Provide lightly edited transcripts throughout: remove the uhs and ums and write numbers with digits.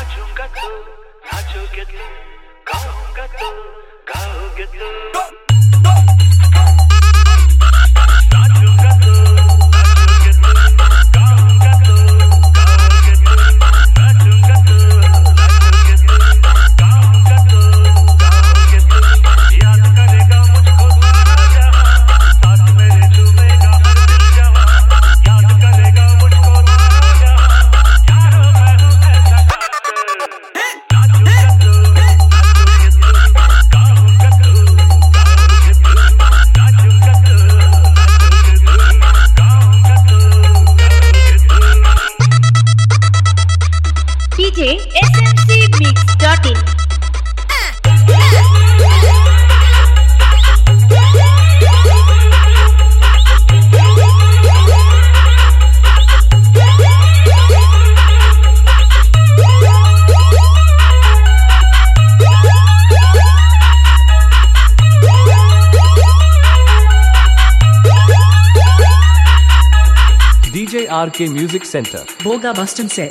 नाचूंगा तो नाचोगे तुम, गाऊंगा तो गाओगे तुम। नाचूंगा तो नाचोगे तुम, गाऊंगा तो गाओगे तुम। नाचूंगा तो नाचोगे तुम, गाऊंगा तो गाओगे तुम। याद करेगा मुझको सारा जहां, साथ मेरे झूमेगा हर दिल जवां। याद करेगा मुझको सारा जहां, यारो मैं हूँ ऐसा खाकर। नाचूंगा तो नाचोगे तुम, गाऊंगा तो गाओगे तुम। नाचूंगा तो नाचोगे तुम, गाऊंगा तो गाओगे तुम। DJ smcmix.in DJ RK Music Center, Boga Boston से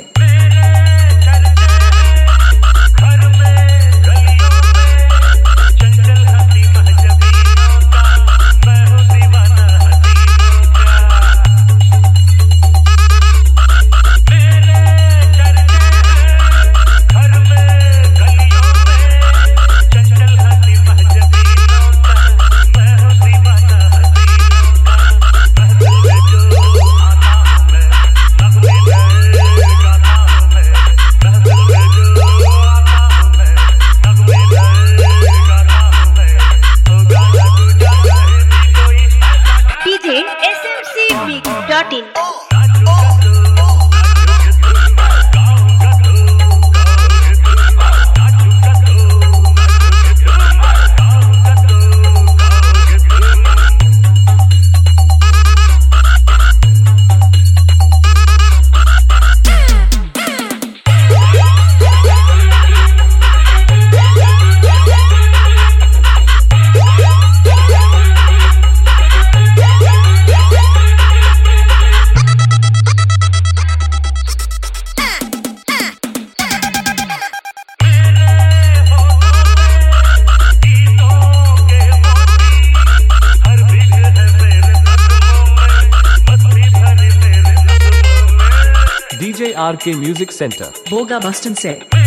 घर में गलियों में चंचल हंसी महजबीनों का, मैं हूँ दीवाना हसीनों का। मेरे चर्चे हैं घर में गलियों में चंचल हंसी महजबीनों का, मैं हूँ दीवाना हसीनों का। महफिल में जो आता हूँ मैं, नगमे में गाता हूँ मैं। महफिल में जो आता हूँ मैं, नगमे में गाता हूँ मैं। तो गाना दूजा चाहे भी कोई ऐसा DJ smcmix.in नाचूंगा तो नाचोगे तुम, गाऊंगा तो गाओगे तुम। नाचूंगा तो नाचोगे तुम, गाऊंगा तो गाओगे तुम। DJ RK Music Center, Boga Boston से